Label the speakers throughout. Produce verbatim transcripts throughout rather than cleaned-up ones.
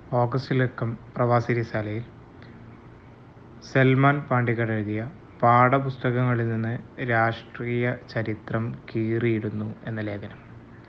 Speaker 1: August ലക്കം പ്രവാസി റിസാലയിൽ സൽമാൻ പാണ്ടിക്കാട് എഴുതിയ പാഠപുസ്തകങ്ങളിൽ നിന്ന് രാഷ്ട്രീയ ചരിത്രം കീറിയിടുന്നു എന്ന ലേഖനം.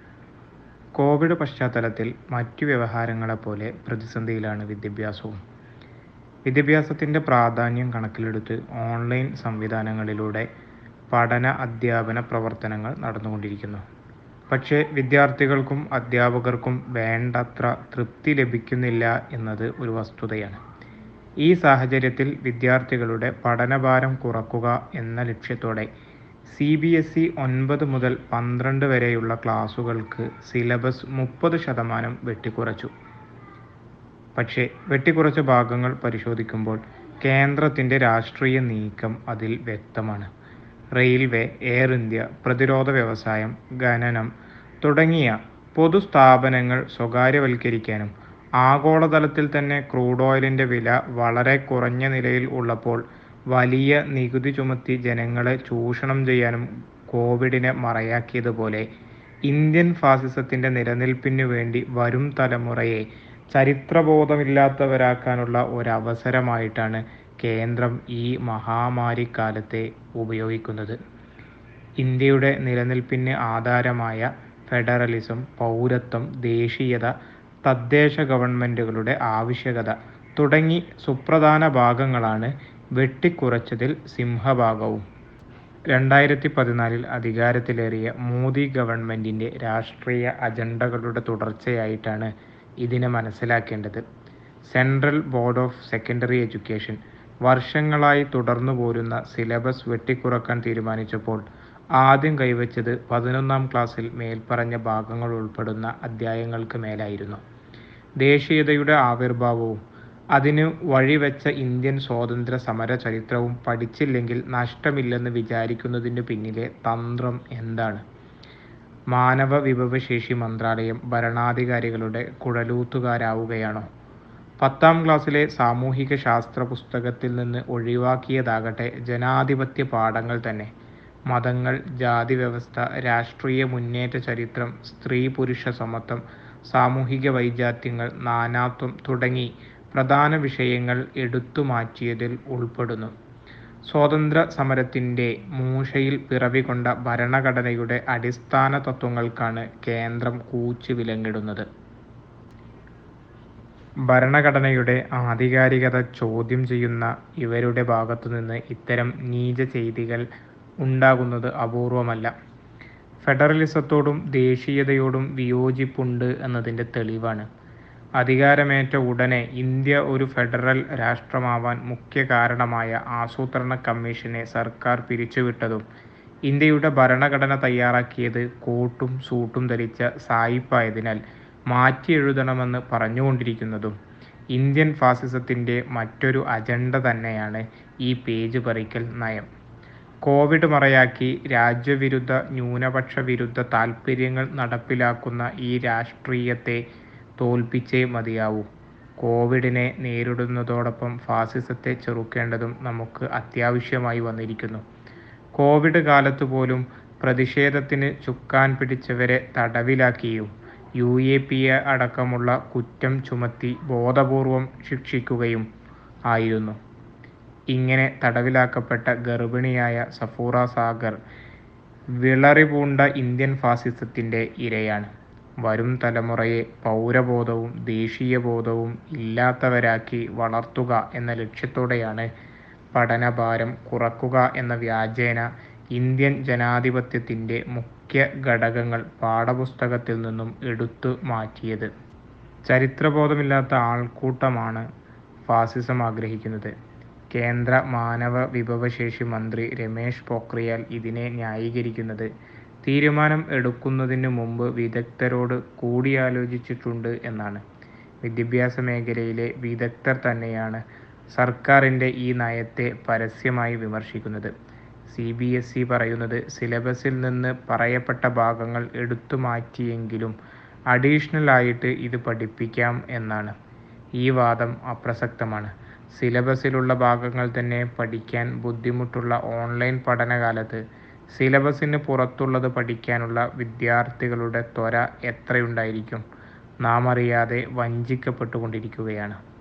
Speaker 1: കോവിഡ് പശ്ചാത്തലത്തിൽ മറ്റു വ്യവഹാരങ്ങളെപ്പോലെ പ്രതിസന്ധിയിലാണ് വിദ്യാഭ്യാസവും. വിദ്യാഭ്യാസത്തിൻ്റെ പ്രാധാന്യം കണക്കിലെടുത്ത് ഓൺലൈൻ സംവിധാനങ്ങളിലൂടെ പഠന അധ്യാപന പ്രവർത്തനങ്ങൾ നടന്നുകൊണ്ടിരിക്കുന്നു. പക്ഷേ വിദ്യാർത്ഥികൾക്കും അധ്യാപകർക്കും വേണ്ടത്ര തൃപ്തി ലഭിക്കുന്നില്ല എന്നത് ഒരു വസ്തുതയാണ്. ഈ സാഹചര്യത്തിൽ വിദ്യാർത്ഥികളുടെ പഠനഭാരം കുറക്കുക എന്ന ലക്ഷ്യത്തോടെ സി ബി എസ് ഇ ഒൻപത് മുതൽ പന്ത്രണ്ട് വരെയുള്ള ക്ലാസുകൾക്ക് സിലബസ് മുപ്പത് ശതമാനം വെട്ടിക്കുറച്ചു. പക്ഷേ വെട്ടിക്കുറച്ച ഭാഗങ്ങൾ പരിശോധിക്കുമ്പോൾ കേന്ദ്രത്തിൻ്റെ രാഷ്ട്രീയ നീക്കം അതിൽ വ്യക്തമാണ്. റെയിൽവേ, എയർ ഇന്ത്യ, പ്രതിരോധ വ്യവസായം, ഖനനം തുടങ്ങിയ പൊതുസ്ഥാപനങ്ങൾ സ്വകാര്യവൽക്കരിക്കാനും ആഗോളതലത്തിൽ തന്നെ ക്രൂഡ് ഓയിലിൻ്റെ വില വളരെ കുറഞ്ഞ നിലയിൽ ഉള്ളപ്പോൾ വലിയ നികുതി ചുമത്തി ജനങ്ങളെ ചൂഷണം ചെയ്യാനും കോവിഡിനെ മറയാക്കിയതുപോലെ ഇന്ത്യൻ ഫാസിസത്തിൻ്റെ നിലനിൽപ്പിനു വേണ്ടി വരും തലമുറയെ ചരിത്രബോധമില്ലാത്തവരാക്കാനുള്ള ഒരവസരമായിട്ടാണ് കേന്ദ്രം ഈ മഹാമാരിക്കാലത്തെ ഉപയോഗിക്കുന്നത്. ഇന്ത്യയുടെ നിലനിൽപ്പിന് ആധാരമായ ഫെഡറലിസം, പൗരത്വം, ദേശീയത, തദ്ദേശ ഗവൺമെൻറ്റുകളുടെ ആവശ്യകത തുടങ്ങി സുപ്രധാന ഭാഗങ്ങളാണ് വെട്ടിക്കുറച്ചതിൽ സിംഹഭാഗവും. രണ്ടായിരത്തി പതിനാലിൽ അധികാരത്തിലേറിയ മോദി ഗവൺമെൻറ്റിൻ്റെ രാഷ്ട്രീയ അജണ്ടകളുടെ തുടർച്ചയായിട്ടാണ് ഇതിനെ മനസ്സിലാക്കേണ്ടത്. Central board of secondary education വർഷങ്ങളായി തുടർന്നു പോരുന്ന സിലബസ് വെട്ടിക്കുറക്കാൻ തീരുമാനിച്ചപ്പോൾ ആദ്യം കൈവച്ചത് പതിനൊന്നാം ക്ലാസ്സിൽ മേൽപ്പറഞ്ഞ ഭാഗങ്ങൾ ഉൾപ്പെടുന്ന അധ്യായങ്ങൾക്ക് മേലായിരുന്നു. ദേശീയതയുടെ ആവിർഭാവവും അതിനു വഴിവെച്ച ഇന്ത്യൻ സ്വാതന്ത്ര്യ സമര ചരിത്രവും പഠിച്ചില്ലെങ്കിൽ നഷ്ടമില്ലെന്ന് വിചാരിക്കുന്നതിനു പിന്നിലെ തന്ത്രം എന്താണ്? മാനവ വിഭവശേഷി മന്ത്രാലയം ഭരണാധികാരികളുടെ കുഴലൂത്തുകാരാവുകയാണോ? പത്താം ക്ലാസ്സിലെ സാമൂഹിക ശാസ്ത്ര പുസ്തകത്തിൽ നിന്ന് ഒഴിവാക്കിയതാകട്ടെ ജനാധിപത്യ പാഠങ്ങൾ തന്നെ. മതങ്ങൾ, ജാതി വ്യവസ്ഥ, രാഷ്ട്രീയ മുന്നേറ്റ ചരിത്രം, സ്ത്രീ പുരുഷ സമത്വം, സാമൂഹിക വൈജാത്യങ്ങൾ, നാനാത്വം തുടങ്ങി പ്രധാന വിഷയങ്ങൾ എടുത്തുമാറ്റിയതിൽ ഉൾപ്പെടുന്നു. സ്വാതന്ത്ര്യ സമരത്തിൻ്റെ മൂശയിൽ പിറവികൊണ്ട ഭരണഘടനയുടെ അടിസ്ഥാന തത്വങ്ങൾക്കാണ് കേന്ദ്രം കൂച്ചു വിലങ്ങിടുന്നത്. ഭരണഘടനയുടെ ആധികാരികത ചോദ്യം ചെയ്യുന്ന ഇവരുടെ ഭാഗത്തുനിന്ന് ഇത്തരം നീച ചെയ്തികൾ ഉണ്ടാകുന്നത് അപൂർവമല്ല. ഫെഡറലിസത്തോടും ദേശീയതയോടും വിയോജിപ്പുണ്ട് എന്നതിൻ്റെ തെളിവാണ്. അധികാരമേറ്റ ഉടനെ ഇന്ത്യ ഒരു ഫെഡറൽ രാഷ്ട്രമാവാൻ മുഖ്യ കാരണമായ ആസൂത്രണ കമ്മീഷനെ സർക്കാർ പിരിച്ചുവിട്ടതും ഇന്ത്യയുടെ ഭരണഘടന തയ്യാറാക്കിയത് കോട്ടും സൂട്ടും ധരിച്ച സായിപ്പായതിനാൽ മാറ്റിയെഴുതണമെന്ന് പറഞ്ഞുകൊണ്ടിരിക്കുന്നതും ഇന്ത്യൻ ഫാസിസത്തിൻ്റെ മറ്റൊരു അജണ്ട തന്നെയാണ് ഈ പേജ് പറിക്കൽ നയം. കോവിഡ് മറയാക്കി രാജ്യവിരുദ്ധ ന്യൂനപക്ഷ വിരുദ്ധ താൽപ്പര്യങ്ങൾ നടപ്പിലാക്കുന്ന ഈ രാഷ്ട്രീയത്തെ തോൽപ്പിച്ചേ മതിയാവൂ. കോവിഡിനെ നേരിടുന്നതോടൊപ്പം ഫാസിസത്തെ ചെറുക്കേണ്ടതും നമുക്ക് അത്യാവശ്യമായി വന്നിരിക്കുന്നു. കോവിഡ് കാലത്ത് പോലും പ്രതിഷേധത്തിന് ചുക്കാൻ പിടിച്ചവരെ തടവിലാക്കിയും യു എ പി എ അടക്കമുള്ള കുറ്റം ചുമത്തി ബോധപൂർവം ശിക്ഷിക്കുകയും ആയിരുന്നു. ഇങ്ങനെ തടവിലാക്കപ്പെട്ട ഗർഭിണിയായ സഫൂറ സാഗർ വിളറിപൂണ്ട ഇന്ത്യൻ ഫാസിസത്തിൻ്റെ ഇരയാണ്. വരും തലമുറയെ പൗരബോധവും ദേശീയബോധവും ഇല്ലാത്തവരാക്കി വളർത്തുക എന്ന ലക്ഷ്യത്തോടെയാണ് പഠനഭാരം കുറക്കുക എന്ന വ്യാജേന ഇന്ത്യൻ ജനാധിപത്യത്തിൻ്റെ മുഖ്യ ഘടകങ്ങൾ പാഠപുസ്തകത്തിൽ നിന്നും എടുത്തു മാറ്റിയത്. ചരിത്രബോധമില്ലാത്ത ആൾക്കൂട്ടമാണ് ഫാസിസം ആഗ്രഹിക്കുന്നത്. കേന്ദ്ര മാനവ വിഭവശേഷി മന്ത്രി രമേശ് പൊക്രിയാൽ ഇതിനെ ന്യായീകരിക്കുന്നത് തീരുമാനം എടുക്കുന്നതിന് മുമ്പ് വിദഗ്ധരോട് കൂടിയാലോചിച്ചിട്ടുണ്ട് എന്നാണ്. വിദ്യാഭ്യാസ മേഖലയിലെ വിദഗ്ധർ തന്നെയാണ് സർക്കാരിൻ്റെ ഈ നയത്തെ പരസ്യമായി വിമർശിക്കുന്നത്. സി ബി എസ് ഇ പറയുന്നത് സിലബസിൽ നിന്ന് പറയപ്പെട്ട ഭാഗങ്ങൾ എടുത്തു മാറ്റിയെങ്കിലും അഡീഷണൽ ആയിട്ട് ഇത് പഠിപ്പിക്കാം എന്നാണ്. ഈ വാദം അപ്രസക്തമാണ്. സിലബസിലുള്ള ഭാഗങ്ങൾ തന്നെ പഠിക്കാൻ ബുദ്ധിമുട്ടുള്ള ഓൺലൈൻ പഠനകാലത്ത് സിലബസിന് പുറത്തുള്ളത് പഠിക്കാനുള്ള വിദ്യാർത്ഥികളുടെ ത്വര എത്രയുണ്ടായിരിക്കും? നാം അറിയാതെ വഞ്ചിക്കപ്പെട്ടുകൊണ്ടിരിക്കുകയാണ്.